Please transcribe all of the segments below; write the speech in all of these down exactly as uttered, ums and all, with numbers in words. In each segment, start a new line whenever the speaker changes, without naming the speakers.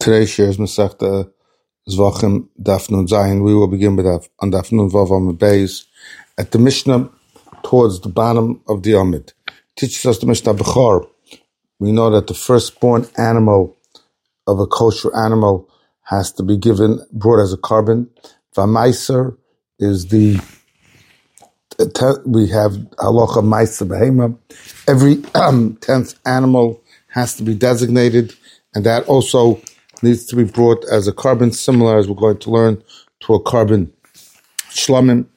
Today's shares Masechta Zvachim Daf Nun Zayin. We will begin with Daf on Daf Nun Vav Amud Beis at the Mishnah towards the bottom of the Amud. Teaches us the Mishnah Bechor. We know that the firstborn animal of a kosher animal has to be given brought as a carbon. V'maiser is the we have halacha maiser behema. Every um, tenth animal has to be designated, and that also needs to be brought as a carbon, similar as we're going to learn to a carbon. Shlomim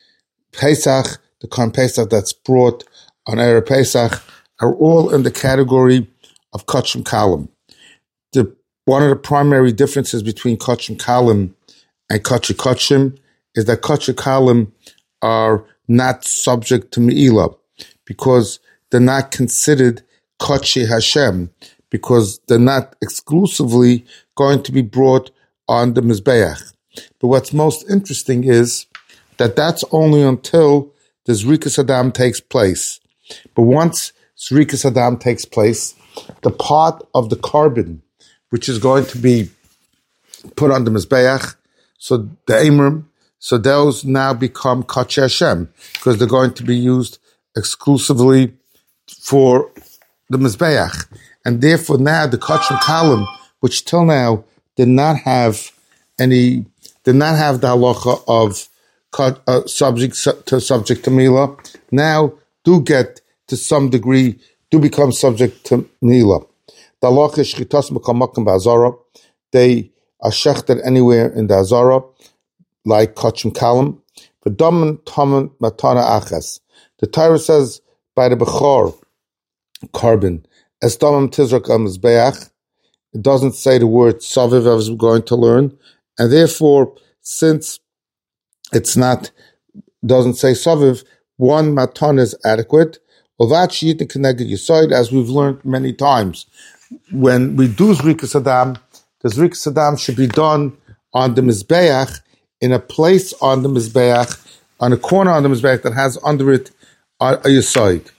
Pesach, the carbon Pesach that's brought on Erev Pesach, are all in the category of kachim kalim. The one of the primary differences between kachim kalim and kachim kachim is that kachim kalim are not subject to me'ilah because they're not considered kachi Hashem, because they're not exclusively going to be brought on the Mizbeach. But what's most interesting is that that's only until the Zrikas Adam takes place. But once Zrikas Adam takes place, the part of the carbon which is going to be put on the Mizbeach, so the Amrim, so those now become Kachi Hashem, because they're going to be used exclusively for the Mizbeach. And therefore now the Kachim Kalim, which till now did not have any, did not have the halacha of uh, subject to subject to Mila, now do get to some degree, do become subject to Mila. The halacha is shchitas mekam makom ba'azara. They are shechted anywhere in the Azara, like Kachim Kalim. V'damen tamen matana achas. The Torah says by the Bechor, carbon, as damam tizrak al mizbeach, it doesn't say the word saviv as we're going to learn, and therefore, since it's not, doesn't say saviv, one matan is adequate. Ovat shiyit keneged yisoid, as we've learned many times. When we do zrikas adam, the zrikas adam should be done on the mizbeach, in a place on the mizbeach, on a corner on the mizbeach that has under it a, a yisoid.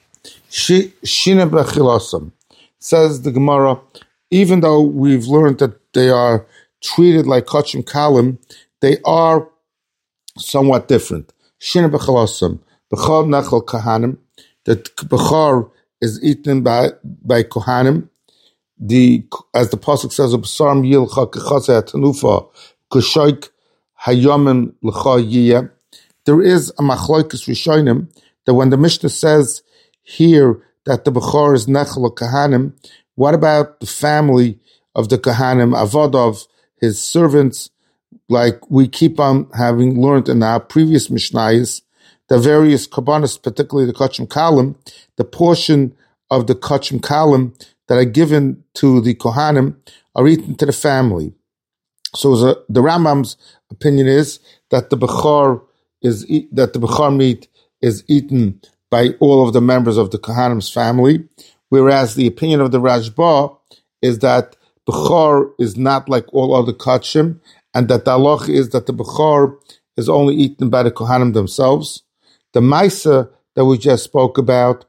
Shina b'chilasam. Says the Gemara, even though we've learned that they are treated like kachim kalim, they are somewhat different. Shina b'chalasam, b'chal nechal kahanim, that b'char is eaten by by kohanim. The as the pasuk says, b'saram yilcha kechasei tanufa kushoik hayomim l'cha yiyah. There is a machloikus rishonim that when the Mishnah says here that the Bechor is Nechel Kahanim, what about the family of the Kahanim, Avod, his servants, like we keep on having learned in our previous Mishnayos, the various Kabbanis, particularly the Kachim Kalim, the portion of the Kachim Kalim that are given to the Kohanim are eaten to the family. So the, the Rambam's opinion is that the Bechor is that the Bechor meat is eaten by all of the members of the Kohanim's family, whereas the opinion of the Rashba is that Bechor is not like all other Kachim, and that the halach is that the Bechor is only eaten by the Kohanim themselves. The Maisa that we just spoke about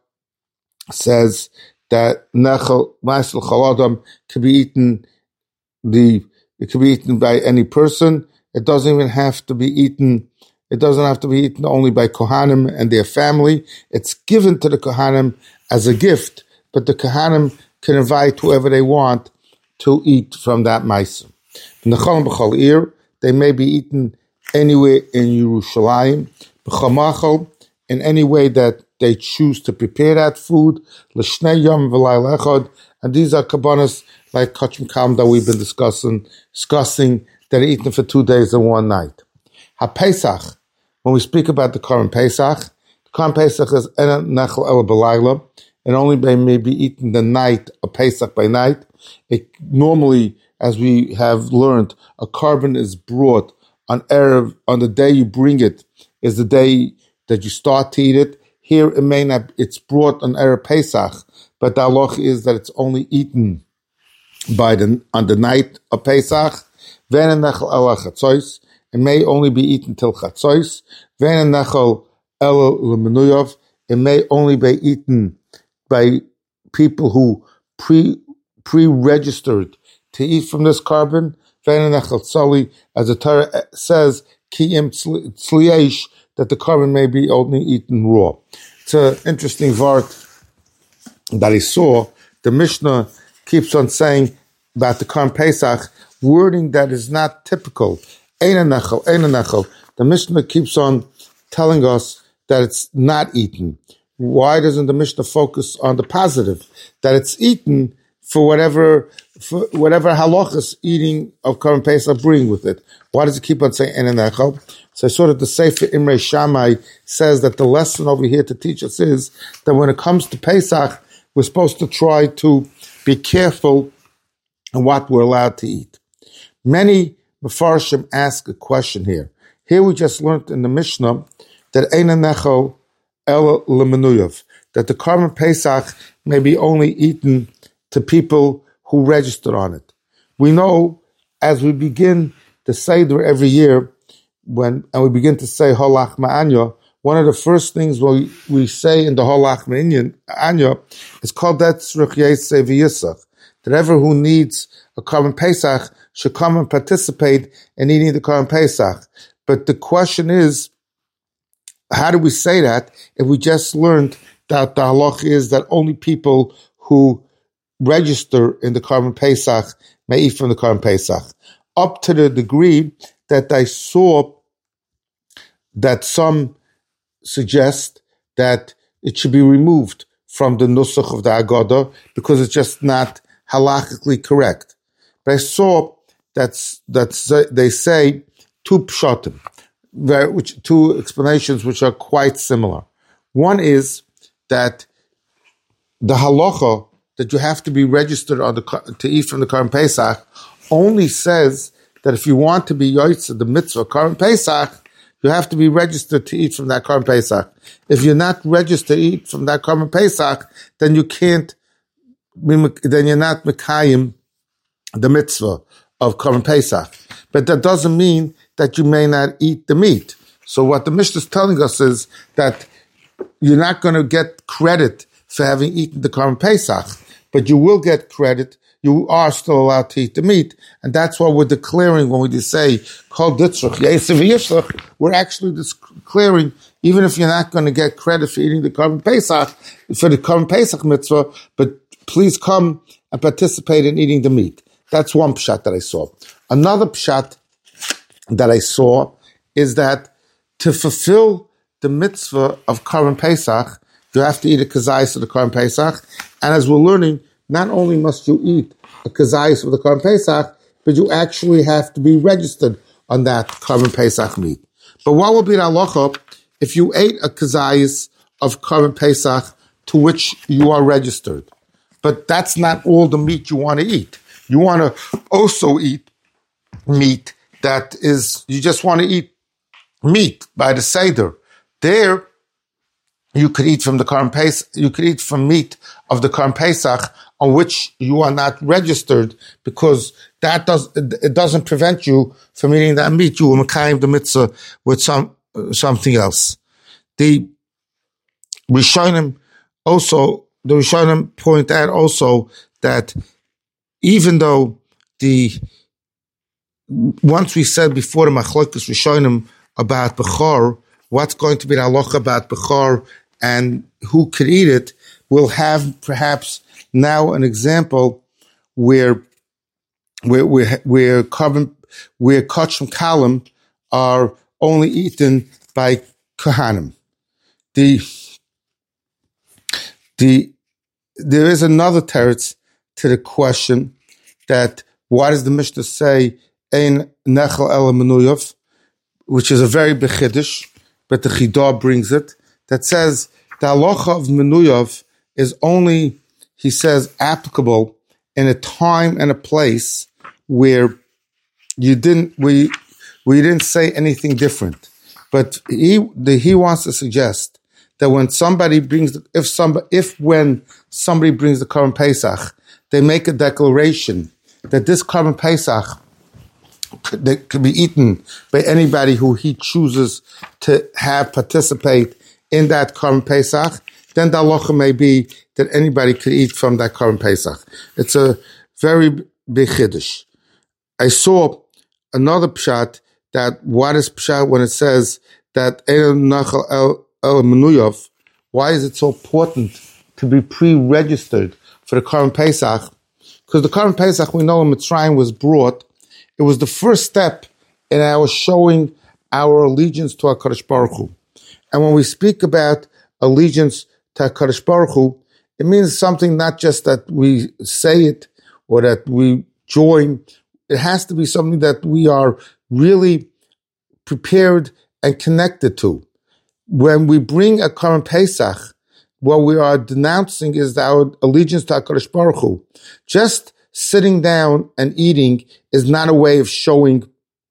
says that Nechel, Maisel Chaladam can be eaten, the, it can be eaten by any person. It doesn't even have to be eaten It doesn't have to be eaten only by Kohanim and their family. It's given to the Kohanim as a gift, but the Kohanim can invite whoever they want to eat from that ma'aser. In the Cholim B'chol Ir, they may be eaten anywhere in Yerushalayim, B'chol Machal, in any way that they choose to prepare that food, L'shnei Yom V'layla Echad, and these are kabbanas like Kachim Kalim that we've been discussing, discussing that are eaten for two days and one night. HaPesach, when we speak about the Korban Pesach, the Korban Pesach is Ena Nechel El B'layla, and only may be eaten the night of Pesach by night. It normally, as we have learned, a carbon is brought on Erev, on the day you bring it, is the day that you start to eat it. Here it may not, it's brought on Erev Pesach, but the halach is that it's only eaten by the on the night of Pesach. Ven Nechel El Chatzois. It may only be eaten till Chatzois. Ven Nechel El L'Menuyov. It may only be eaten by people who pre pre-registered to eat from this carbon, as the Torah says, Kiyim tzliesh, that the carbon may be only eaten raw. It's an interesting word that I saw. The Mishnah keeps on saying about the Karm Pesach, wording that is not typical. Eina nechel, eina nechel. The Mishnah keeps on telling us that it's not eaten. Why doesn't the Mishnah focus on the positive? That it's eaten for whatever for whatever halachas eating of Karm Pesach bring with it. Why does it keep on saying eina nechel? So I saw that the Sefer Imrei Shammai says that the lesson over here to teach us is that when it comes to Pesach, we're supposed to try to be careful in what we're allowed to eat. Many Mefarshim ask a question here. Here we just learned in the Mishnah that eina nechel el lemenuyav, that the Karban Pesach may be only eaten to people who registered on it. We know as we begin the Seder every year, when and we begin to say Holach Ma'anya, one of the first things we, we say in the Holach Ma'anya is called that Tzrich Yeseh V'Yisach, that everyone who needs a Karban Pesach should come and participate in eating the Karban Pesach. But the question is, how do we say that if we just learned that the halach is that only people who register in the Karban Pesach may eat from the Karban Pesach? Up to the degree that I saw that some suggest that it should be removed from the nusach of the Agadah because it's just not halachically correct. But I saw that's that's they say two pshatim, which two explanations which are quite similar. One is that the halacha that you have to be registered on the to eat from the Karban Pesach only says that if you want to be yotzei the mitzvah Karban Pesach, you have to be registered to eat from that Karban Pesach. If you're not registered to eat from that Karban Pesach, then you can't. Then you're not mekayim the mitzvah of Karban Pesach. But that doesn't mean that you may not eat the meat. So what the Mishnah is telling us is that you're not going to get credit for having eaten the Karban Pesach, but you will get credit. You are still allowed to eat the meat, and that's what we're declaring when we say Kol Ditzrich Yeseh V'Yisach. We're actually declaring, even if you're not going to get credit for eating the Karban Pesach, for the Karban Pesach mitzvah, but please come and participate in eating the meat. That's one pshat that I saw. Another pshat that I saw is that to fulfill the mitzvah of Karban Pesach, you have to eat a kazayis of the Karban Pesach, and as we're learning, not only must you eat a kazayis of the Karban Pesach, but you actually have to be registered on that Karban Pesach meat. But what will be the halacha if you ate a kazayis of Karban Pesach to which you are registered? But that's not all the meat you want to eat. You want to also eat meat that is, you just want to eat meat by the Seder. There, you could eat from the Karban Pesach, you could eat from meat of the Karban Pesach on which you are not registered, because that does it doesn't prevent you from eating that meat. You will mekayim the mitzvah with some something else. The Rishonim also the Rishonim point out also that even though the once we said before the machlokes Rishonim about bechor, what's going to be the halacha about bechor and who could eat it, we'll have perhaps now an example where where where where carbon where kachim kalim are only eaten by kohanim. The the there is another teretz to the question that why does the Mishnah say ein nechel el menuyav, which is a very big chiddush, but the Chidah brings it, that says the halacha of menuyav is only, he says, applicable in a time and a place where you didn't we we didn't say anything different. But he the, he wants to suggest that when somebody brings if somebody if when somebody brings the Karban Pesach, they make a declaration that this Karban Pesach could, that could be eaten by anybody who he chooses to have participate in that Karban Pesach, then the halacha may be that anybody could eat from that Karban Pesach. It's a very Bechidish. I saw another pshat that what is pshat when it says that El Nachal El El Menuyov. Why is it so important to be pre-registered for the Korban Pesach? Because the Korban Pesach, we know in Mitzrayim was brought. It was the first step in our showing our allegiance to HaKadosh Baruch Hu. And when we speak about allegiance to HaKadosh Baruch Hu, it means something not just that we say it or that we join. It has to be something that we are really prepared and connected to. When we bring a Korban Pesach, what we are denouncing is our allegiance to HaKadosh Baruch Hu. Just sitting down and eating is not a way of showing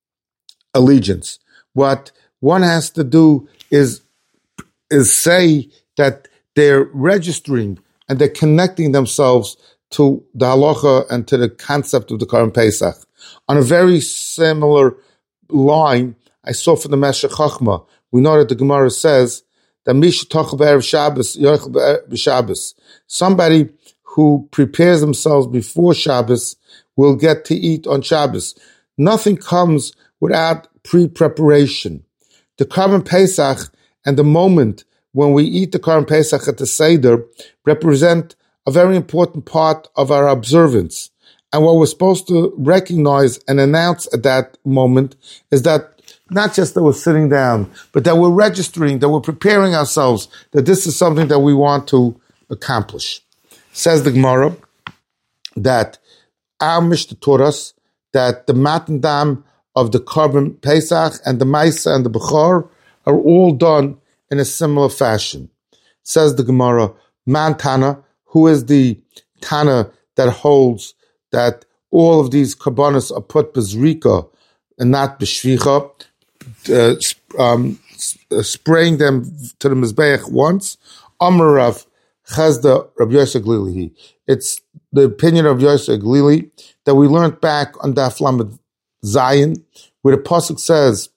allegiance. What one has to do is, is say that they're registering and they're connecting themselves to the halacha and to the concept of the Korban Pesach. On a very similar line, I saw from the Meshech Chochmah, we know that the Gemara says that Mish Tochel B'Erev Shabbos, Yochel B'Shabbos. Somebody who prepares themselves before Shabbos will get to eat on Shabbos. Nothing comes without pre-preparation. The Korban Pesach and the moment when we eat the Korban Pesach at the Seder represent a very important part of our observance. And what we're supposed to recognize and announce at that moment is that not just that we're sitting down, but that we're registering, that we're preparing ourselves, that this is something that we want to accomplish. Says the Gemara that our Mishnah taught us that the Matan Dam of the Korban Pesach and the Maisa and the Bechor are all done in a similar fashion. Says the Gemara, Man Tana, who is the Tana that holds that all of these Karbanos are put Bezrika and not Beshvicha, uh, um, uh, spraying them to the Mizbeach once. Amar Rav Chazda Rabbi Yosef Glili. It's the opinion of Yosef Glili that we learned back on Daf Lamed Zayin, where the pasuk says,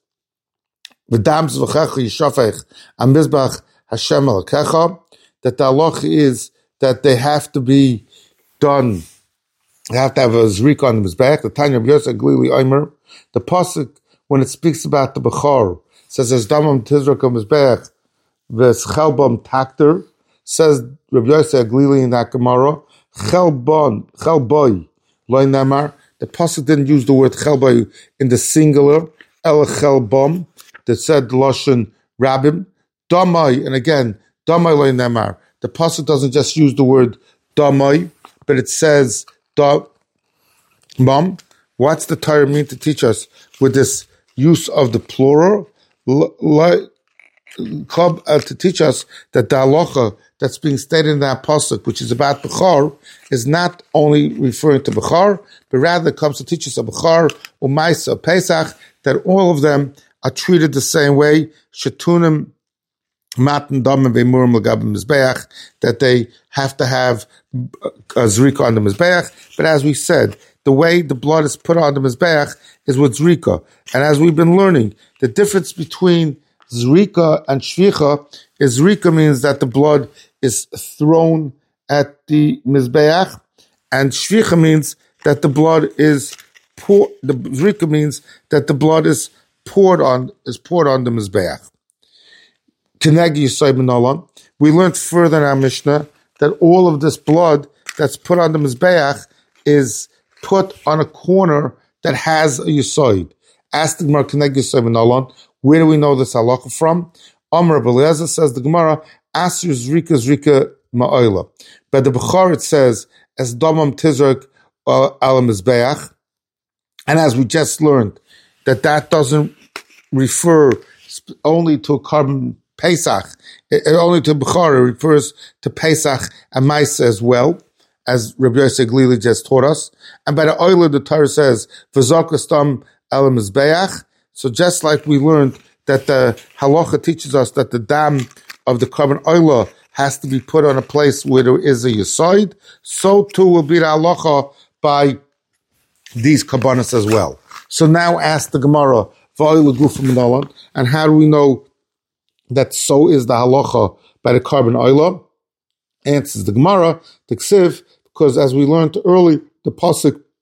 "V'dam zvachecha yishafech amizbach Hashem alakecha," that the halacha is that they have to be done. They have to have a zrika on the mizbech. The Tanya of Yosef Glili Omer, the pasuk when it speaks about the bechor says, "As damam tizrak mizbech v'schelbam takter." Says Rabbi Yosef Glili in that Gemara, "Chelbon chelboy loy namar." The pasuk didn't use the word chelboy in the singular. El chelbom that said lashon rabim damai, and again damai loy namar. The pasuk doesn't just use the word damai, but it says da mom. What's the Torah mean to teach us with this use of the plural? L- Club uh, to teach us that the halacha that's being stated in that pasuk, which is about Bechor, is not only referring to Bechor, but rather it comes to teach us a Bechor, Umaisa, Pesach, that all of them are treated the same way. Shetunim, Matan, Dam, and Vemurim, L'gabim, Mizbeach, that they have to have a Zrika on the Mizbeach. But as we said, the way the blood is put on the Mizbeach is with Zrika. And as we've been learning, the difference between Zrika and Shvicha is Zrika means that the blood is thrown at the Mizbeach, and Shvicha means that the blood is pour. The Zrika means that the blood is poured on is poured on the Mizbeach. Kenegi Yisai B'Nolan. We learned further in our Mishnah that all of this blood that's put on the Mizbeach is put on a corner that has a Yisoid. Ask the Gemara Kenegi Yisai B'Nolan. Where do we know this halacha from? Amar Beliezer says the Gemara, Asur Zrika Zrika Ma'oila. But the Bechor it says, as Domam Tizrak Al Mizbeach. And as we just learned, that that doesn't refer only to a Korban Pesach, it, only to Bechor, it refers to Pesach and Maisa as well, as Rabbi Yosef Glili just taught us. And by the Oila, the Torah says, V'zokastam Al Mizbeach. So just like we learned that the halacha teaches us that the dam of the Korban Oila has to be put on a place where there is a Yisoid, so too will be the halacha by these Karbanos as well. So now ask the Gemara, V'oila Gufim Minolan, and how do we know that so is the halacha by the Korban Oila? Answers the Gemara, the Ksiv, because as we learned early, the pasuk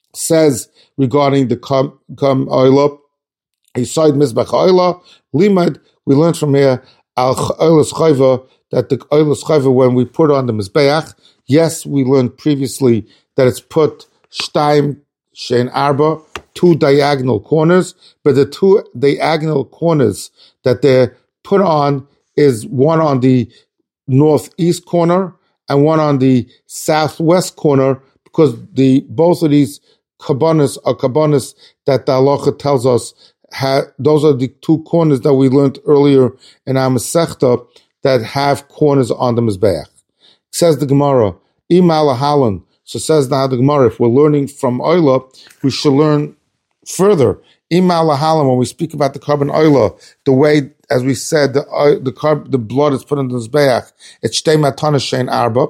says regarding the Kam Oila, Inside Mizbach Oila, Limad, we learned from here, Al Oilas Chayva, that the Oilas Chayva, when we put on the Mizbeach, yes, we learned previously that it's put Shtaim Shein Arba, two diagonal corners, but the two diagonal corners that they're put on is one on the northeast corner and one on the southwest corner, because the both of these kabbanas are kabbanas that the halacha tells us ha, those are the two corners that we learned earlier in our Masechta that have corners on the Mizbeach. Says the Gemara, Imal Halan. So says now the Gemara, if we're learning from Oila, we should learn further. Imal Halan, when we speak about the carbon Oila, the way, as we said, the uh, the carb, the blood is put in the Mizbeach, it's Shtei Matana Shein Arba.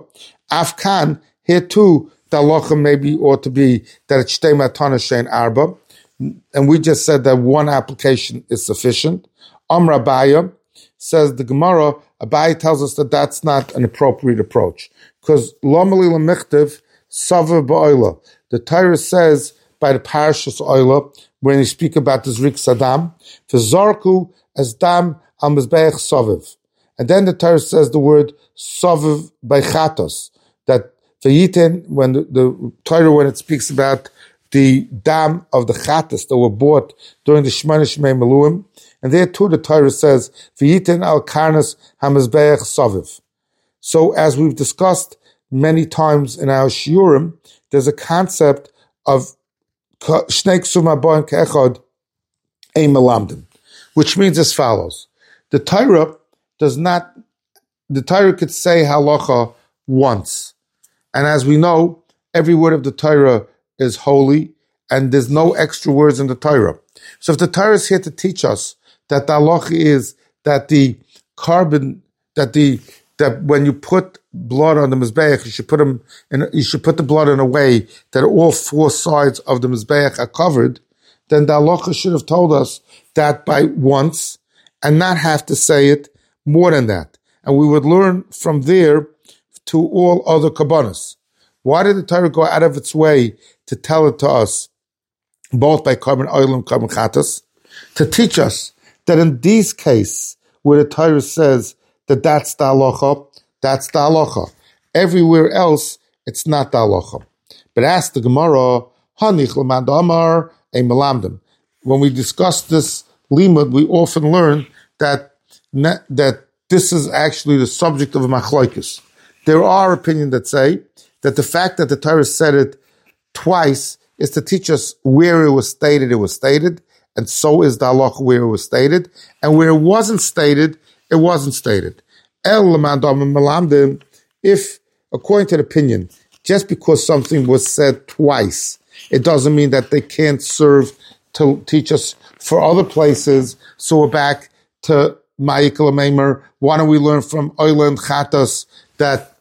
Afkan, here too, the halacha maybe ought to be that it's Shtei Matana Shein Arba. And we just said that one application is sufficient. Amr Abaya, says the Gemara, Abaya tells us that that's not an appropriate approach. Because Lomali Lamechtiv, Sava Ba'oila. The Torah says by the Parashas Oila, when you speak about the Zrik Sadam, V'zarku as dam al mizbeach soviv. And then the Torah says the word soviv by chatos, that v'yitin, when the, the Torah, when it speaks about the dam of the chatos that were bought during the Shemana Shmei Meluim, and there too the Torah says v'yitin al karnas ha mizbeach soviv. So as we've discussed many times in our shiurim, there's a concept of shnei ksum haboim ke'echad ein melamdim, which means as follows. The Torah does not, the Torah could say halacha once. And as we know, every word of the Torah is holy, and there's no extra words in the Torah. So if the Torah is here to teach us that the halacha is that the carbon, that the that when you put blood on the Mizbeach, you should put them in, you should put the blood in a way that all four sides of the Mizbeach are covered, then the halacha should have told us that by once and not have to say it more than that. And we would learn from there to all other kabbanas. Why did the Torah go out of its way to tell it to us, both by carbon oil and carbon chatas, to teach us that in these cases where the Torah says that that's the halacha, that's the halacha. Everywhere else, it's not the halacha. But ask the Gemara, Hanich l'man damar ein melamdim. When we discuss this limud, we often learn that that this is actually the subject of a machlokes. There are opinions that say that the fact that the Torah said it twice is to teach us where it was stated, it was stated, and so is the halacha where it was stated, and where it wasn't stated, it wasn't stated. El l'man damar melamdim. If, according to the opinion, just because something was said twice, it doesn't mean that they can't serve to teach us for other places. So we're back to Ma'ikal Meimer. Why don't we learn from Oila and Chatas that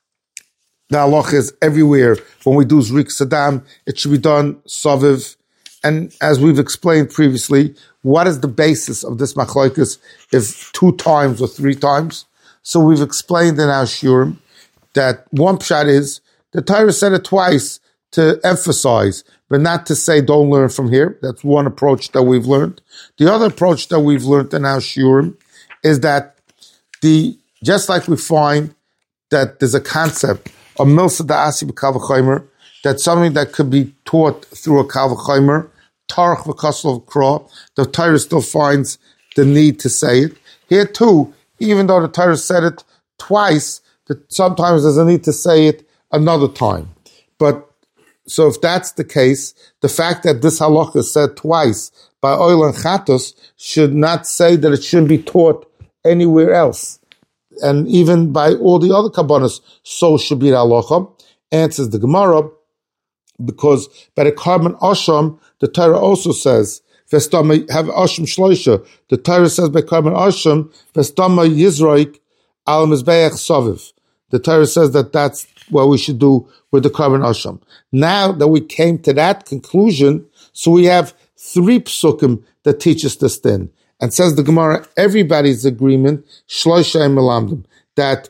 the halacha is everywhere? When we do Zrik Sadam, it should be done Soviv. And as we've explained previously, what is the basis of this machlokes if two times or three times? So we've explained in our shiurim that one pshat is the Torah said it twice to emphasize, but not to say don't learn from here. That's one approach that we've learned. The other approach that we've learned in our shiurim is that the just like we find that there's a concept of milsa da'asi b'kal v'chaymer, that's something that could be taught through a kal v'chaymer, tarach v'kasel v'kra, the Torah still finds the need to say it. Here too, even though the Torah said it twice, that sometimes there's a need to say it another time. But so if that's the case, the fact that this halacha is said twice by Oil and Chatos should not say that it shouldn't be taught anywhere else. And even by all the other kabbanas, so should be the halacha. Answers the Gemara, because by the carbon asham, the Torah also says, Vestama have asham shloisha. The Torah says by carbon asham, Vestama yizraik al mizbeach soviv. The Torah says that that's what we should do with the carbon asham. Now that we came to that conclusion, so we have three psukim that teach us this thing. And says the Gemara, everybody's agreement, shloisha and melamdim, that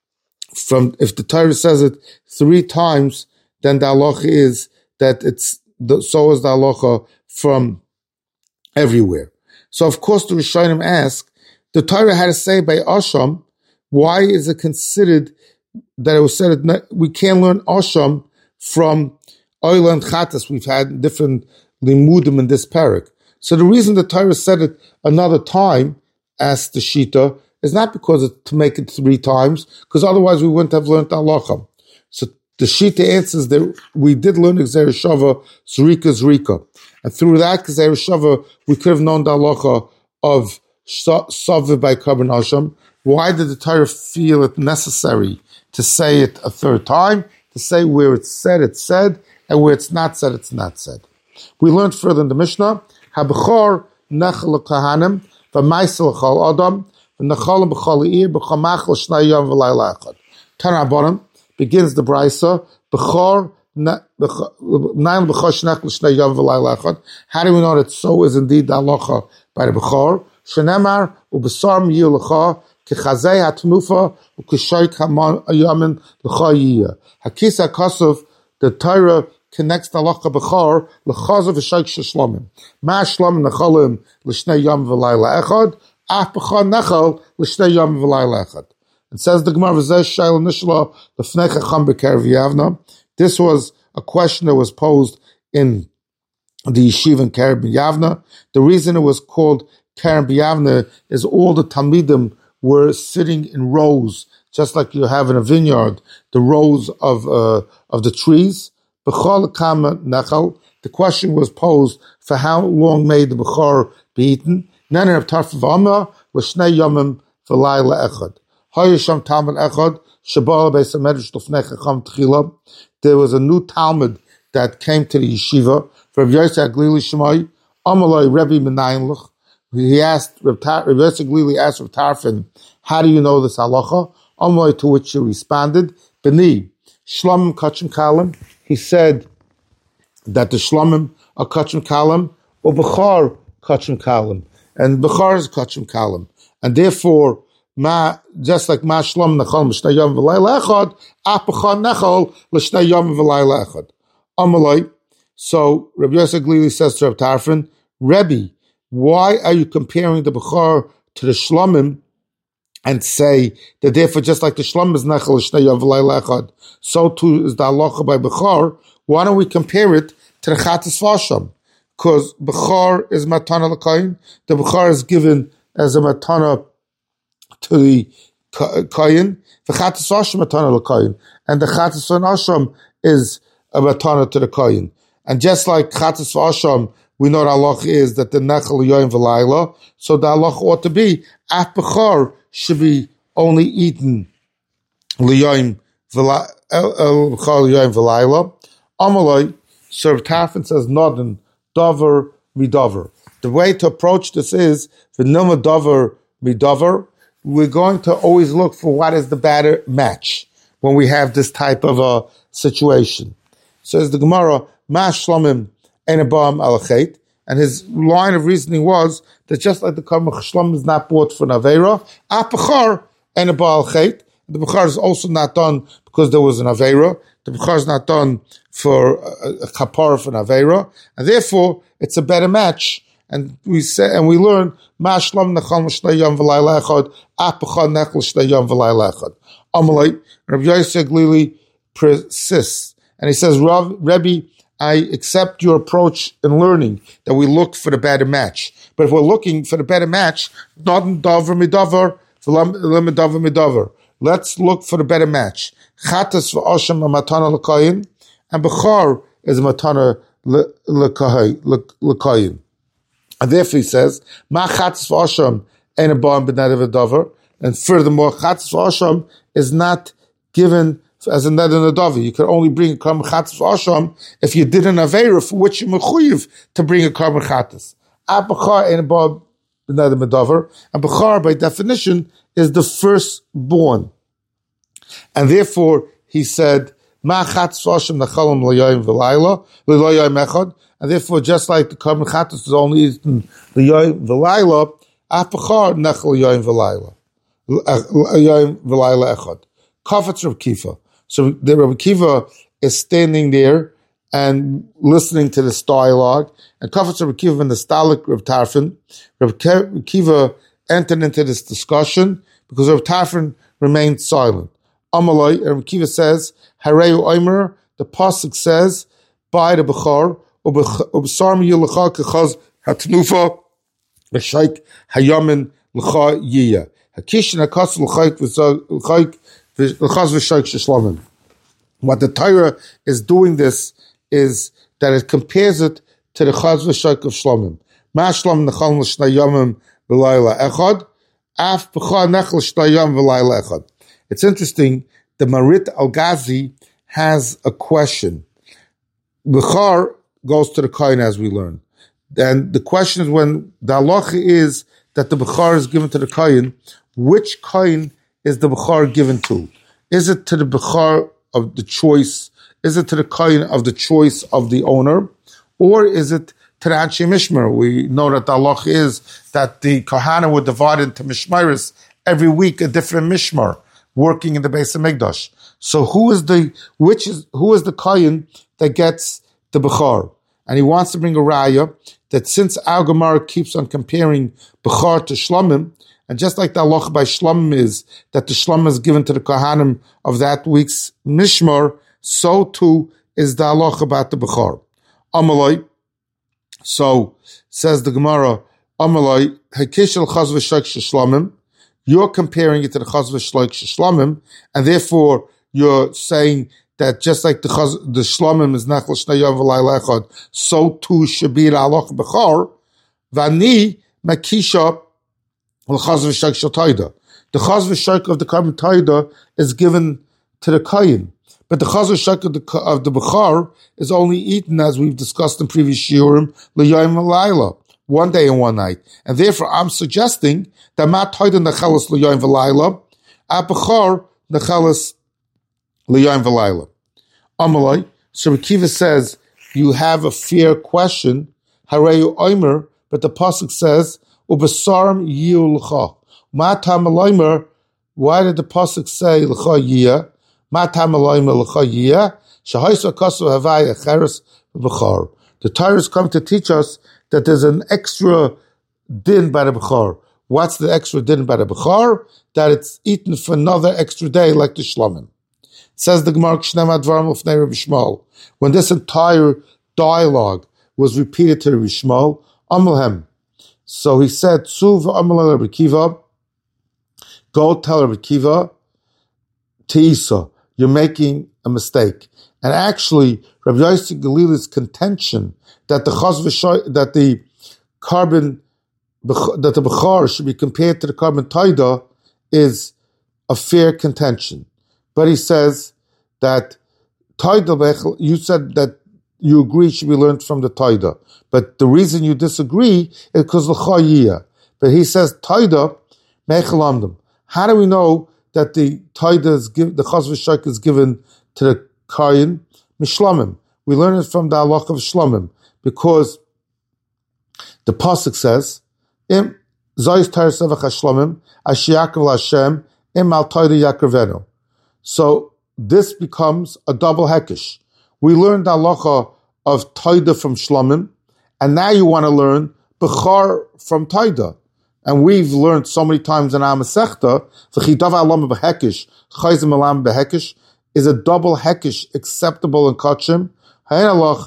from if the Torah says it three times, then the halacha is that it's the, so is the halacha from everywhere. So of course the Rishonim ask, the Torah had to say by Asham, why is it considered that it was said that we can't learn Asham from Oil and Chatas? We've had different limudim in this parak. So the reason the Torah said it another time as the Shita is not because it, to make it three times, because otherwise we wouldn't have learned halacha. So the Shita answers that we did learn Gzeir Shava, Zrika Zrika. And through that Gzeir Shava, we could have known the halacha of Savah by Karban Asham. Why did the Torah feel it necessary to say it a third time? To say where it's said, it's said, and where it's not said, it's not said. We learned further in the Mishnah, HaBechor Nechel Kahanim, V'maisel Chal Adam, V'nechalim B'chal Eir, B'chamach L'shnai Yom V'layla Echad. Tana Abonim begins the Brisa, Bechor Nail B'chor Shnech L'shnai Yom V'layla Echad. How do we know that so is indeed the halacha by the Bechor? Shenemar U'B'sar M'yil L'cha K'chazei HaTnufa U'K'shoit HaYamin L'cha Yiyah. Hakisa Kosov, the Torah connects the halacha b'chor l'chazav v'shaik sheshlomim. Ma shlomim nechalim l'shnei yom v'layla echad, af b'chor nechal l'shnei yom v'layla echad. It says the Gemara v'zeh shayla nishla l'fnei chacham b'kerev Yavna. This was a question that was posed in the yeshiva in Kerev Yavna. The reason it was called Kerev Yavna is all the talmidim were sitting in rows, just like you have in a vineyard, the rows of uh, of the trees. The question was posed for how long may the Bechor be eaten. There was a new Talmud that came to the yeshiva. He asked, Reb Yosef Glili asked Reb Tarfon, how do you know this halacha? Amalai, to which he responded, B'ni, Shlomim Kachim Kalim. He said that the Shlomim are Kachim Kalim, or Bechor Kachim Kalim. And Bechor is Kachim Kalim. And therefore, ma, just like Ma Shlom Nechal L'shnei Yom V'layla Echad, Ach Bechor Nechal L'shnei Yom V'layla Echad. Amalai. So Rabbi Yosef Glili says to Reb Tarfon, Rebbe, why are you comparing the Bechor to the Shlomim and say that therefore just like the Shlom is Nechal L'shnei Yom V'layla Echad, so too is the halacha by Bechor? Why don't we compare it to the Chatas Vasham? Because Bechor is Matana L'Koyin. The Bechor is given as a Matana to the Koyin. The Chatas Vasham Matana L'Koyin. And the Chatas Vasham is a Matana to the Koyin. And just like Chatas Vasham, we know the halacha is that the Nechal Yoyim V'layla, so the halacha ought to be, Af Bechor should be only eaten L'yoyim V'layla. Amalai, so Tarfon says, Nodin, Dover, Midover. The way to approach this is, V'numa Dover, Midover. We're going to always look for what is the better match when we have this type of a situation. Says the Gemara, Ma Shlomim Einabam Alachet. And his line of reasoning was that just like the Karmach Shlom is not bought for Naveira, Apachar Einabam Alachet. The Bechor is also not done because there was an Aveira. The Bechor is not done for a Kapara for an Aveira. And therefore, it's a better match. And we say, and we learn, Ma Shlom Nechal L'shnei Yom V'layla Echad, Ach Bechor Nechal L'shnei Yom V'layla Echad. Amalei, Rabbi Yosef Glili persists. And he says, Rebbe, I accept your approach in learning that we look for the better match. But if we're looking for the better match, not in Dover Midover, Midover Midover. Let's look for the better match. Chatas v'Asham a matana l'koyin, and Bechor is a matana l'koyin. And therefore he says, Ma chatas v'Asham ain't a ba'am b'nadav v'dover. And furthermore, chatas v'Asham is not given as a nadav v'dover. You can only bring a korban chatas v'Asham if you did an aveira for which you're mechuyev to bring a korban chatas. A Bechor ain't a ba'am b'nadav v'dover. And Bechor, by definition, is the firstborn. And therefore, he said, Ma chatas v'Asham nechalim l'yoyim v'layla, l'yoyim echad. And therefore, just like the korban chatas is only eaten l'yoyim v'layla, Af Bechor nechal l'yoyim v'layla, l'yoyim v'layla echad. Kafetz Reb Kiva. So the Reb Kiva is standing there and listening to this dialogue. And Kafetz Rabbi Akiva and the Stalik Reb Tarfon, Rabbi Akiva entered into this discussion because Reb Tarfon remained silent. Amalai, and Rabbi Akiva says, Hareu Omer, the pasuk says, by the Bechor, Ubsarm Yilacha Kechaz Hatnufa, B'Shaik Hayamin L'cha Yiyah. Hakishin Hakas L'chaik L'chaik L'chaz V'Shaik Sheshlamim. What the Torah is doing this is that it compares it to the Chaz V'Shaik of Shlomim. Ma Shlom Nechal L'Shnayamim V'Layla Echad, Af B'cha Nechal L'Shnayam V'Layla Echad. It's interesting, the Marit Al-Ghazi has a question. Bechar goes to the Kohen, as we learn. And the question is, when the halacha is that the Bechar is given to the Kohen, which Kohen is the Bechar given to? Is it to the Bechar of the choice? Is it to the Kohen of the choice of the owner? Or is it to the Anshe Mishmar? We know that the halacha is that the Kohana were divided into Mishmaris every week, a different Mishmar, working in the Beis HaMikdash. So who is the, which is, who is the Kohen that gets the Bechar? And he wants to bring a raya that since our Gemara keeps on comparing Bechar to Shlomim, and just like the halacha by Shlomim is that the Shlomim is given to the Kohanim of that week's Mishmar, so too is the halacha about the Bechar. Amalai, so says the Gemara, Amalai, Hakishel Chaz V'Shaik Shlomim, you're comparing it to the Chaz V'Shaik Shlomim, and therefore you're saying that just like the chaz, the Shlomim is Nechal Shnayav V'Layla Echad, so too should be the Halach Bechar, Vani Makisha L'Chaz V'Shaik Shel Taida. The Chaz V'Shaik of the Karban Taida is given to the Kohen, but the Chaz V'Shaik of the, of the Bechar is only eaten, as we've discussed in previous shiurim, L'Yayim V'Layla, one day and one night. And therefore I'm suggesting that Ma Taida Nechelas L'Yayim V'Layla, A Bechar Nechelas L'Yayim V'Layla. Amalai, so Rabbi Akiva says, you have a fair question, Hareu Omer, but the pasuk says, Ubesarim Yiyu L'cha. Ma Tam L'Omer, why did the pasuk say L'cha Yiyah? Ma Tam L'Omer L'cha Yiyah? Shahaysa Kasu Havai Acheres B'Bechar. The Torah is coming to teach us that there's an extra din by the Bechar. What's the extra din by the Bechar? That it's eaten for another extra day like the Shlomim. Says the Gemara, when this entire dialogue was repeated to Rabbi Shmuel, Amalhem. So he said, Tzuv Amal Rabbi Akiva, go tell Rabbi Akiva, Teisa, you're making a mistake. And actually, Rabbi Yossi Galili's contention that the chaz that the carbon that the Bechar should be compared to the Karban Taida is a fair contention. But he says that Taida, you said that you agree should be learned from the Taida. But the reason you disagree is because of L'chayiyah. But he says Taida, Mechalamdim. How do we know that the Taida is given, the Chaz V'Shaik is given to the Kohen? Mishlomim. We learn it from the halach of Shlomim. Because the pasuk says, Im Zayis Torah Sevach HaShlomim, Ashiyakav L'Hashem, Im Al Taida Yakrvenu. So this becomes a double hekesh. We learned the halacha of Taida from Shlomim, and now you want to learn Bechar from Taida. And we've learned so many times in our Masechta, V'chidav alam b'hekesh, chayzim alam b'hekesh, is a double hekesh acceptable in Kachim? Ha'en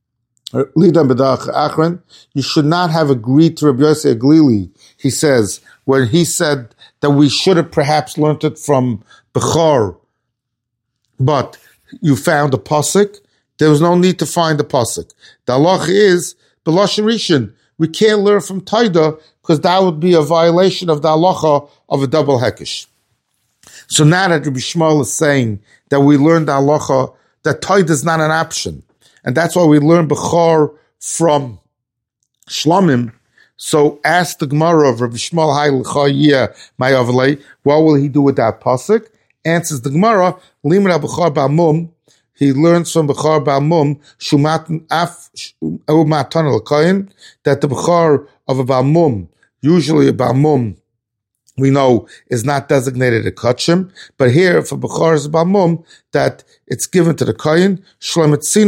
alach, you should not have agreed to Rabbi Yossi Aglili, he says, when he said that we should have perhaps learned it from Bechar, but you found a pasuk. There was no need to find the pasuk. The halach is b'lashon rishon. We can't learn from Taida because that would be a violation of the halacha of a double hekesh. So now that Rabbi Shmuel is saying that we learned the halacha that Taida is not an option, and that's why we learn Bechar from Shlomim. So ask the Gemara of Rabbi Shmuel Hay L'chayiyah Ma'avalei, what will he do with that pasuk? Answers the Gemara, Limra Bechar Ba'mum, he learns from Bechar Ba'mum, Shumat Af Matan L'Koyin, that the Bechar of a Ba'mum, usually a Ba'mum, we know, is not designated a Kachim, but here for Bechar is a Ba'mum, that it's given to the Koyin, Shlomet Sinu,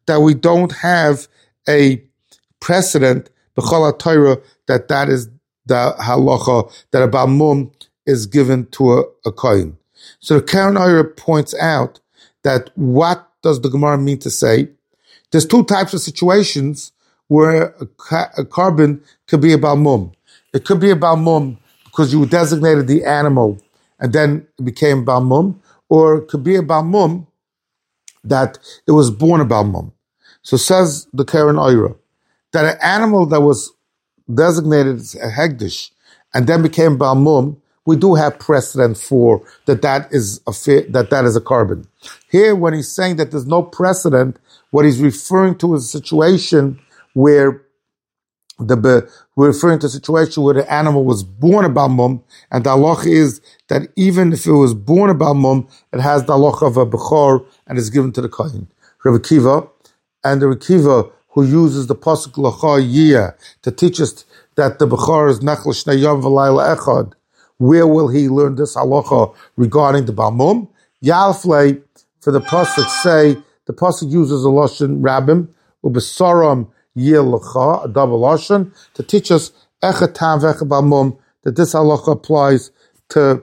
that we don't have a precedent, b'chol HaTorah, that that is the halacha, that a Baal Mum is given to a, a kohen. So the Karen Oyer points out that what does the Gemara mean to say? There's two types of situations where a, a carbon could be a Baal Mum. It could be a Baal Mum because you designated the animal and then it became Baal Mum, or it could be a Baal Mum that it was born a Baal Mum. So says the Karen Oira that an animal that was designated as a Hegdish and then became Baal Mum, we do have precedent for that that is a that that is a carbon. Here, when he's saying that there's no precedent, what he's referring to is a situation where the we're referring to a situation where the animal was born a Baal Mum, and the halacha is that even if it was born a Baal Mum, it has the halacha of a bechor and is given to the kohen. Rabbi Kiva, and the Rabbi Kiva who uses the pasuk l'cha yiyah to teach us that the bechor is nachal shnei yom v'layla echad. Where will he learn this halacha regarding the Baal Mum? Yalflei, for the pasuk say, the pasuk uses a lashon rabbim, ubesaram yil l'cha, a double lashon, to teach us echad tam v'echad Baal Mum, that this halacha applies to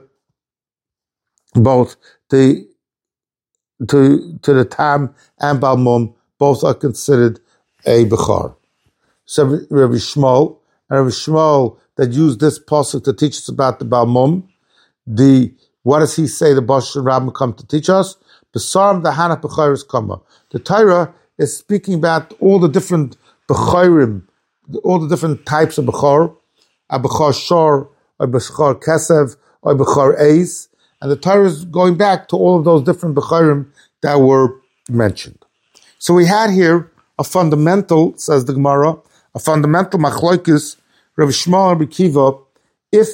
both the to to the tam and Baal Mum. Both are considered a bechor. So Rabbi Shmuel and Rabbi Shmuel that used this pasuk to teach us about the Baal Mum. The what does he say? The Bosh and Rabbim come to teach us. Besarim the Hana Bechoros Kama. The Torah is speaking about all the different Bechorim, all the different types of Bechor, a Bechor Shor, or Bechor Kesev, or Bechor Eis, and the Torah is going back to all of those different Bechorim that were mentioned. So we had here a fundamental, says the Gemara, a fundamental machlokes, Rabbi Shmuel and Rabbi Kiva, if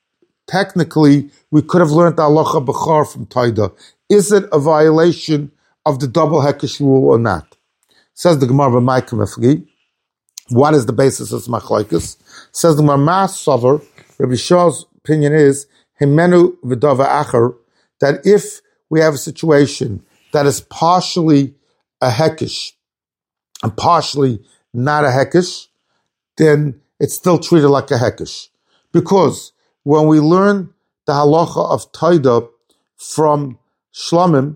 technically we could have learned the halacha bechor from Taida, is it a violation of the double hekesh rule or not? Says the Gemara b'Maika Mefgi. What is the basis of machlokes? Says the Gemara Mas Sover. Rabbi Shmuel's opinion is himenu v'dava acher, that if we have a situation that is partially a hekesh and partially not a hekesh, then it's still treated like a hekesh. Because when we learn the halacha of Taida from Shlomim,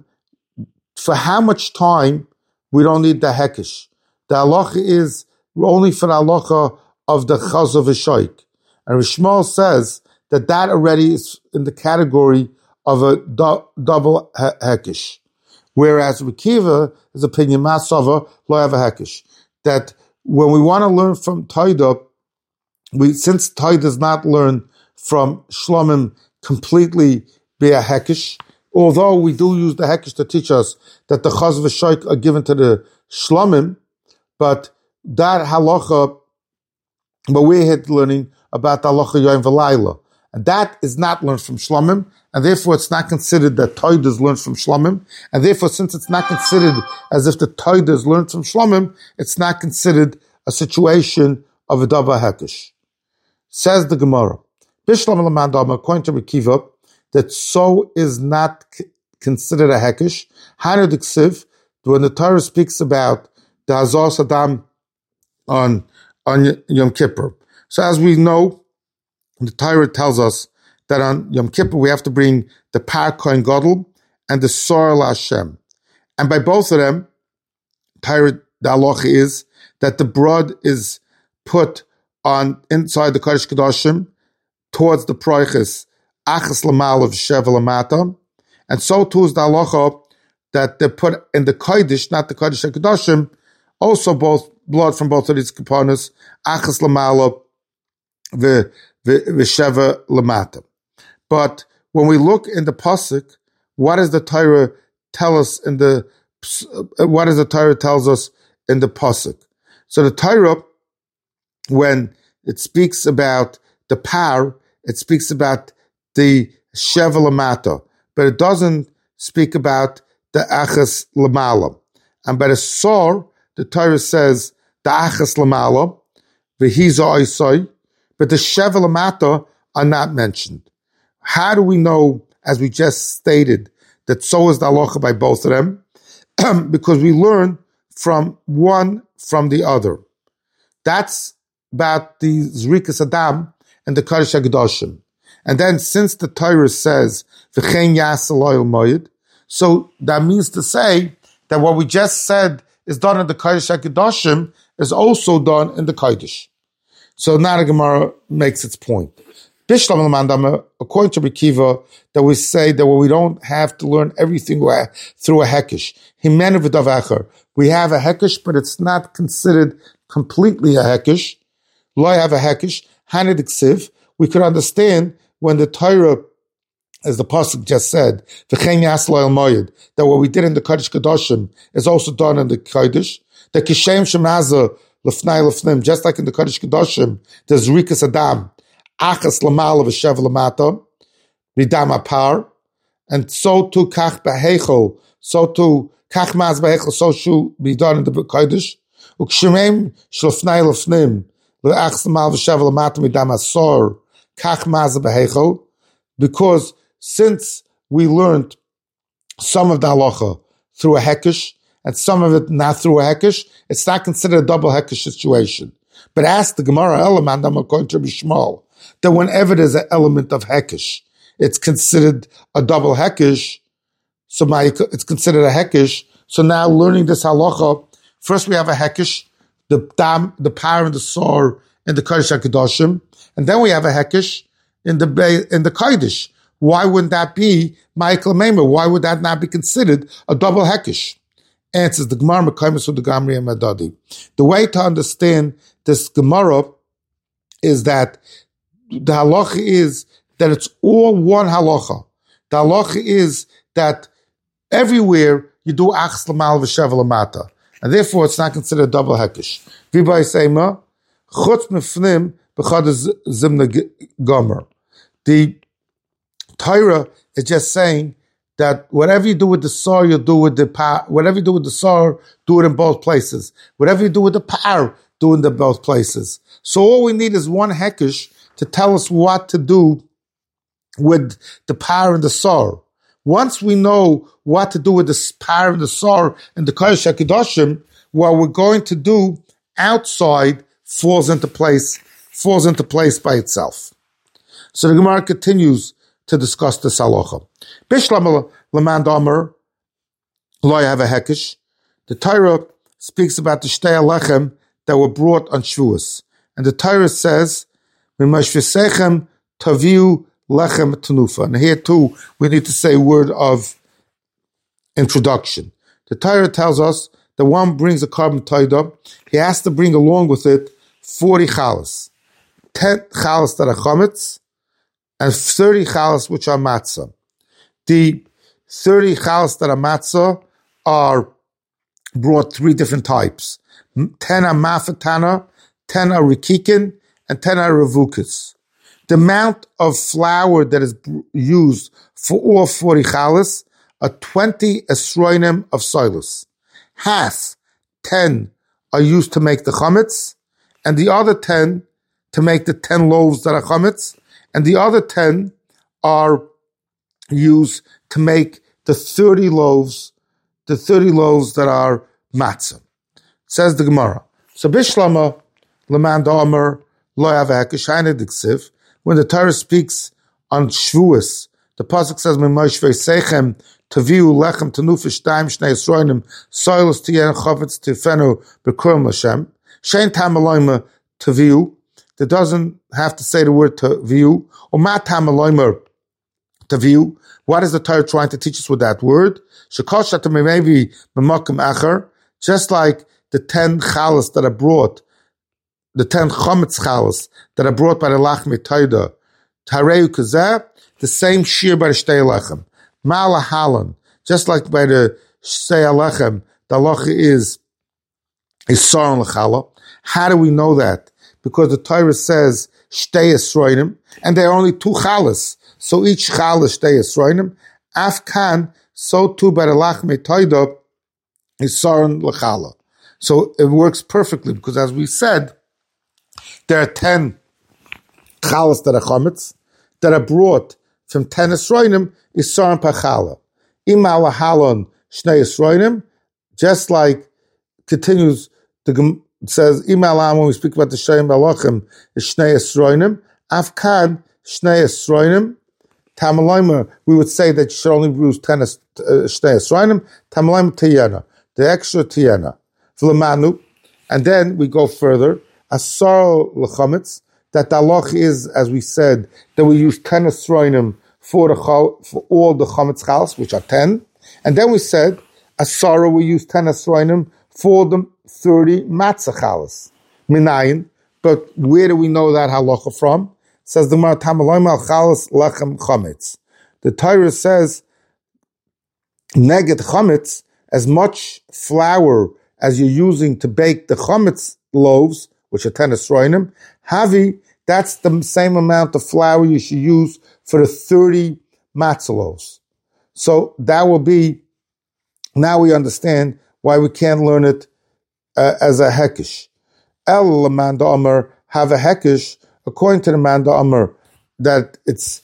for how much time we don't need the hekesh. The halacha is only for the halacha of the chazor v'shoik. And Rishmael says that that already is in the category of a do, double he- hekesh. Whereas Rekiva, his opinion, Masava, lo have a hekesh. That when we want to learn from Taida, we, since Taida does not learn from Shlomim completely be a hekesh, although we do use the hekesh to teach us that the chaz v'shoik are given to the Shlomim, but that halacha, but we're here learning about the halacha Yom V'Layla. And that is not learned from Shlomim, and therefore it's not considered that Taida is learned from Shlomim, and therefore since it's not considered as if the Taida is learned from Shlomim, it's not considered a situation of a double hekesh. Says the Gemara, Bishlam al-Mandam, according to Rekiva, that so is not c- considered a hekesh. Hanu d'ksiv, when the Torah speaks about the Hazar Saddam on, on Yom Kippur. So as we know, the Torah tells us that on Yom Kippur we have to bring the Par Kohen Gadol and the Sor Hashem. And by both of them, Torah, the halacha is that the blood is put on inside the Kodesh Kodashim towards the Proiches, Achas Lamal of Sheva Lamata. And so too is the halacha that they put in the Kodesh, not the Kodesh Kodashim, also both blood from both of these components, Achas Lamal the V'Sheva Lamata. But when we look in the pasuk, what does the Torah tell us in the? What does the Torah tells us in the pasuk? So the Torah, when it speaks about the par, it speaks about the Sheva Lamata, but it doesn't speak about the Achas Lamala. And by the Sor, the Torah says the Achas Lamala, V'Hiza Oisai, but the Sheva Lamata are not mentioned. How do we know, as we just stated, that so is the halacha by both of them? Because we learn from one from the other. That's about the Zrikas Adam and the Kodesh HaKadoshim. And then since the Torah says, V'chein yas Eloy Moed, so that means to say that what we just said is done in the Kodesh HaKadoshim is also done in the Kodesh. So now the Gemara makes its point. Bishlam al-Mandama, according to Rekiva, that we say that we don't have to learn everything through a hekesh. Himenu v'davacher. We have a hekesh, but it's not considered completely a hekesh. Lo have a hekesh. Hanid ksiv. We could understand when the Torah, as the pasuk just said, v'chein yas lo el moed, that what we did in the Kodesh Kadoshim is also done in the Kodesh. The kishem shemaza lefnai lefnim, just like in the Kodesh Kadoshim, there's rikas adam. Achas lamal v'shev lamata, b'dam apar, and so to kach behechol, so to kach maz behechol, so should be done in the Kodesh. Ukshemem shlofnai lefnim, le'achas lamal v'shev lamata b'dam asor, kach maz behechol, because since we learned some of the halacha through a hekesh and some of it not through a hekesh, it's not considered a double hekesh situation. But ask the Gemara element, I'm going to be small, that whenever there's an element of hekesh, it's considered a double hekesh. So my, it's considered a hekesh. So now learning this halacha, first we have a hekesh, the dam, the power and the sor in the Kodesh HaKadoshim, and then we have a hekesh in the in the Kodesh. Why wouldn't that be Michael Maimer? Why would that not be considered a double hekesh? Answers the Gemara Mekaymus with the Gamri and Madadi. The way to understand this Gemara is that the halacha is that it's all one halacha. The halacha is that everywhere you do achs lamal v'shev lamata, and therefore it's not considered a double hekesh. V'bay seima chutz mefnim b'chad zimna gomer. The Torah is just saying that whatever you do with the sor, you do with the par. Whatever you do with the sor, do it in both places. Whatever you do with the par, do it in both places. So all we need is one hekesh to tell us what to do with the par and the sor. Once we know what to do with the par and the sor and the Kodesh HaKadoshim, what we're going to do outside falls into place, falls into place by itself. So the Gemara continues to discuss this halacha. Bishlam l'man damer lo have a hekesh. The Torah speaks about the shtei alechem that were brought on Shavuos, and the Torah says, "V'mashvesechem taviu lechem tenufa." And here too, we need to say a word of introduction. The Torah tells us that one brings a carbon taida, he has to bring along with it forty chalas, ten chalas that are chametz, and thirty chalas which are matzah. The thirty chalas that are matzah are brought three different types. Ten are mafatana, ten are rikikin, and ten are revukas. The amount of flour that is used for all forty chalas are twenty esroinim of soilus. Half, ten, are used to make the chametz, and the other ten to make the ten loaves that are chametz, and the other ten are used to make the thirty loaves, the thirty loaves that are matzah. Says the Gemara. So Bishlama Leman Damer Lo Yavekesh Hained Diksiv. When the Torah speaks on Shavuos, the pasuk says, "Memoshvei Sechem Taviu Lechem Tanufish Daim Shnei Yisroinim Soilus Tiyen Chavetz Tifenu Bekurim Hashem Shein Tam Eloima Taviu." That doesn't have to say the word Taviu or Matam Eloimer Taviu. What is the Torah trying to teach us with that word? Shekoshat Memevi Memokim Acher. Just like the ten chalas that are brought, the ten chametz chalas that are brought by the lachmi taida, tareu kazeh, the same shear by the shtei lechem. Mala halan, just like by the shtei lechem, the halacha is is saron lechala. How do we know that? Because the Torah says shtei esroinim, and there are only two chalas, so each chalas shtei esroinim. Afkan, so too by the lachmi taida is saron lechala. So it works perfectly because, as we said, there are ten chalas that are chametz that are brought from ten esroinim is saron pachala. Ima lahalon shnei esroinim, just like continues, the Gem- says, Imalam, when we speak about the Shayim Balachim, is Shnei Esroinim, Afkan, Shnei Esroinim, Tamalayma, we would say that you should only use ten uh, Shnei Esroinim, Tamalayma Tiyana, the extra Tiyana, V'lemanu, and then we go further, Asar L'chametz, that the halach is, as we said, that we use ten Esroinim for, the, for all the Chametz Chalas, which are ten, and then we said, Asara, we use ten Esroinim for the thirty Matzah Chalas. Minayin, but where do we know that halacha from? It says the Gemara Tamalayim al Chalas Lechem Chametz. The Torah says, Neged Chametz, as much flour as you're using to bake the Chametz loaves, which are ten Esroinim, Havi, that's the same amount of flour you should use for the thirty Matzah loaves. So that will be, now we understand why we can't learn it uh, as a hekish. El Manda Amar have a hekish, according to the Manda Amar, that it's,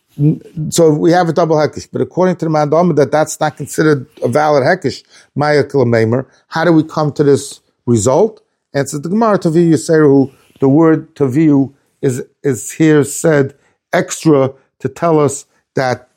so we have a double hekish, but according to the Manda Amar, that that's not considered a valid hekish. Maya Kilamemer. How do we come to this result? And it's the Gemara Taviyu Seruhu, the word Taviyu is, is here said extra to tell us that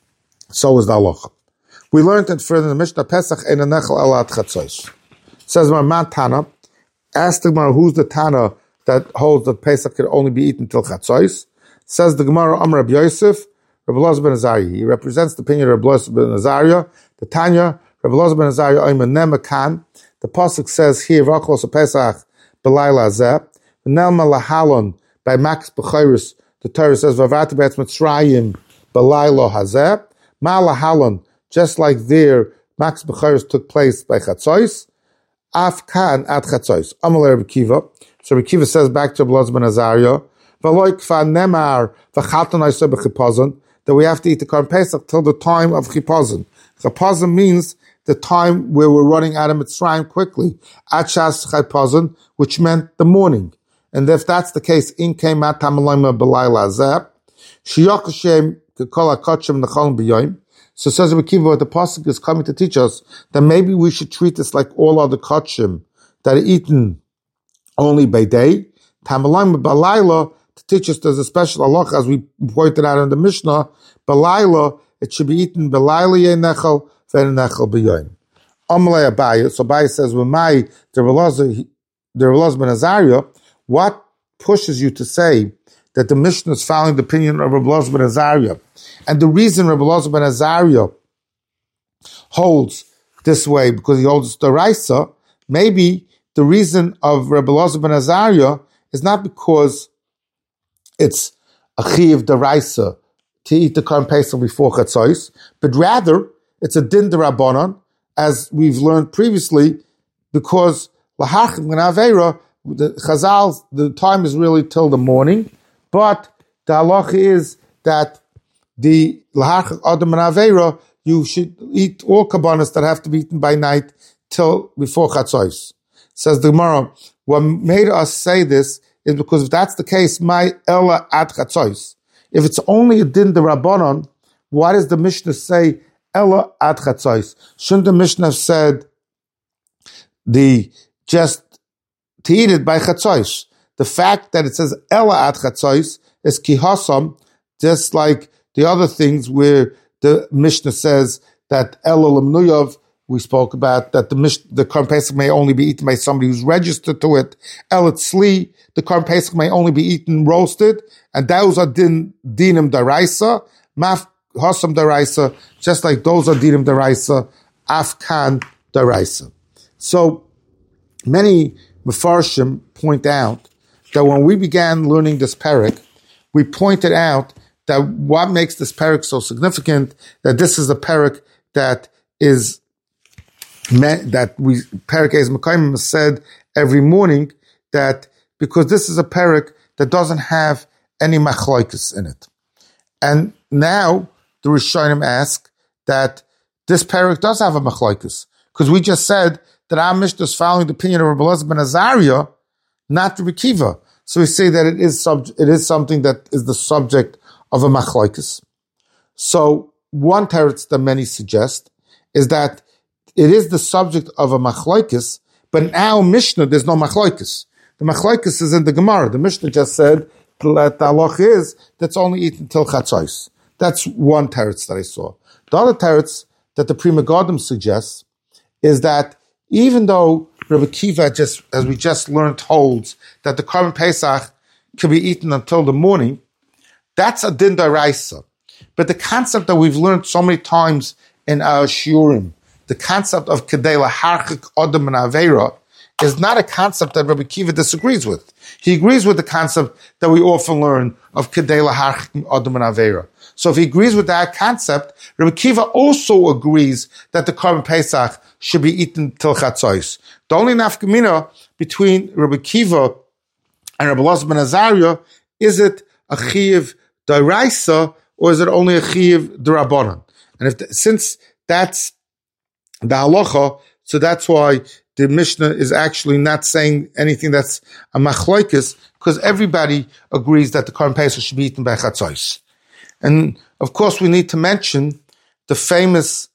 so is the halacha. We learned it further in the Mishnah, Pesach ein nechel elat chatzos. Says Mar Tana, ask the Gemara, who's the Tana that holds that Pesach can only be eaten till chatzos? Says the Gemara, Amar Rabbi Yosef, Rabbi Elazar ben Azariah. He represents the opinion of Rabbi Elazar ben Azariah. The Tanya, Rabbi Elazar ben Azariah, Oyman Nemakan. The pasuk says here, V'achlos Pesach b'layla zeh, V'nelma lahalon, by Max B'chayris, the Torah says, V'avati b'etz Mitzrayim b'layla hazeh, Ma lahalon, just like there, Max B'chayris took place by Chatzos, Afkan at Chatzos. Amalei Rabbi Kiva. So Rabbi Kiva says back to Rabbi Elazar ben Azariah, V'loi kfa nemar v'chalton oiseh b'chipazon, that we have to eat the Korban Pesach till the time of Chipazon. Chipazon means the time where we're running out of Mitzrayim quickly. Achas Chipazon, which meant the morning. And if that's the case, in came Atamalayma B'layla Zeh, Shiyach Hashem Kekol HaKotchem Nechol B'yoyim. So says Rabbi Kiva, the pasuk is coming to teach us that maybe we should treat this like all other kotchim that are eaten only by day. Tamalayma B'layla, to teach us there's a special halacha, as we pointed out in the Mishnah, B'layla, it should be eaten B'layla Yeh Nechel, V'en Nechel B'yoyim. Amalei Abaye, so Abaye says, V'mai, the Rabbi Elazar ben Azariah, what pushes you to say that the Mishnah is following the opinion of Rabbi Elazar ben Azariah? And the reason Rabbi Elazar ben Azariah holds this way, because he holds the Raisa, maybe the reason of Rabbi Elazar ben Azariah is not because it's a chiv deraisa to eat the Korban Pesach before Chatzos, but rather it's a din derabanan, as we've learned previously, because lahachim g'naveira, the Chazal, the time is really till the morning, but the halacha is that the lahachim adam g'naveira, you should eat all kabbanas that have to be eaten by night till before Chatzos. Says the Gemara, what made us say this is because if that's the case, my ella at chatzos. If it's only a din derabanan, why does the Mishnah say ella at chatzos? Shouldn't the Mishnah have said the just to eat it by chatzos? The fact that it says ella at chatzos is kihasam, just like the other things where the Mishnah says that ella lemnuyav, we spoke about that the mish, the Korban Pesach may only be eaten by somebody who's registered to it. El Tzli, the Korban Pesach may only be eaten roasted, and those are din dinim daraisa, maf hasam daraisa, just like those are dinim daraisa, afkan daraisa. So many mefarshim point out that when we began learning this parak, we pointed out that what makes this parak so significant, that this is a parak that is that we Perek Ez Mekayim said every morning, that because this is a Perek that doesn't have any machlokes in it. And now the Rishonim ask that this Perek does have a machlokes, because we just said that our Mishnah is following the opinion of Rabbi Elazar ben Azariah, not Rabbi Kiva. So we say that it is sub, it is something that is the subject of a machlokes. So one teretz that many suggest is that it is the subject of a machlokes, But now Mishnah, there's no machlokes. The machlokes is in the Gemara. The Mishnah just said that the halach is that's only eaten till chatzos. That's one teretz that I saw. The other teretz that the Pri Megadim suggests is that even though Rabbi Kiva, just as we just learned, holds that the Korban Pesach can be eaten until the morning, that's a din d'oraisa. But the concept that we've learned so many times in our shiurim, the concept of kedei laharchik adam and aveira, is not a concept that Rabbi Kiva disagrees with. He agrees with the concept that we often learn of kedei laharchik adam and aveira. So if he agrees with that concept, Rabbi Kiva also agrees that the Korban Pesach should be eaten till chatzos. The only nafkamina between Rabbi Kiva and Rabbi Elazar ben Azariah, is it a chiyuv d'oraisa or is it only a chiyuv d'rabbanan? And if the, since that's the halacha, so that's why the Mishnah is actually not saying anything that's a machlokes, because everybody agrees that the Korban Pesach should be eaten by chatzos. And of course, we need to mention the famous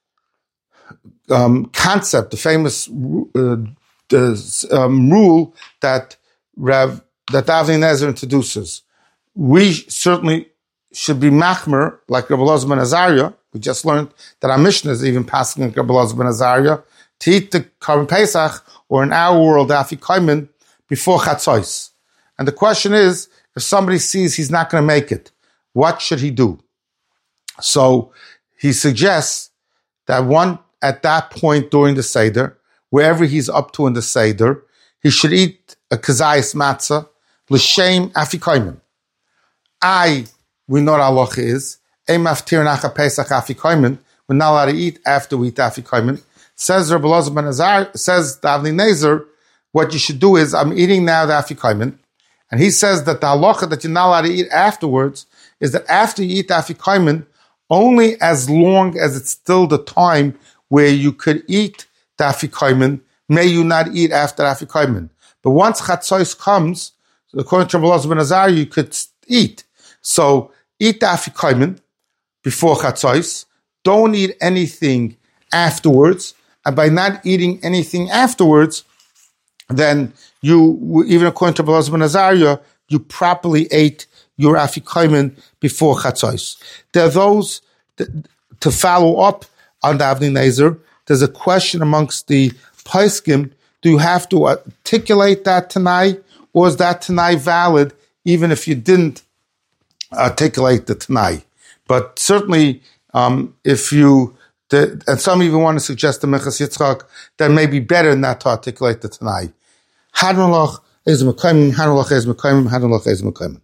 um, concept, the famous uh, the, um, rule that Rav that Avnei Nezer introduces. We certainly should be machmer like Rabbi Elazar ben Azariah. We just learned that our Mishnah is even passing like Rabbi Elazar ben Azariah to eat the Korban Pesach, or in our world, Afikomen, before Chatzos. And the question is, if somebody sees he's not going to make it, what should he do? So he suggests that one, at that point during the Seder, wherever he's up to in the Seder, he should eat a kazayas matzah, l'shem afikomen. I, we know what halacha is, ein maftir nacha pesach afikomen, we're not allowed to eat after we eat afikomen. Says Rabbi Elazar ben Azariah, says the Avnei Nezer, what you should do is, I'm eating now the afikomen, and he says that the halacha that you're not allowed to eat afterwards is that after you eat afikomen, only as long as it's still the time where you could eat the afikomen, may you not eat after afikomen. But once chatzos comes, according to Rabbi Elazar ben Azariah, you could eat. So eat the afikomen before chatzos. Don't eat anything afterwards. And by not eating anything afterwards, then you, even according to Rabbi Elazar ben Azariah, you properly ate your afikomen before chatzos. There are those that, to follow up on the Avnei Nezer. There's a question amongst the poskim. Do you have to articulate that Tanai, or is that Tanai valid even if you didn't articulate the Tanai? But certainly, um, if you, the, and some even want to suggest the Minchas Yitzchak, that may be better not to articulate the Tanai. Hanulach is Mekayim, Hanulach is Mekayim, Hanulach is Mekayim.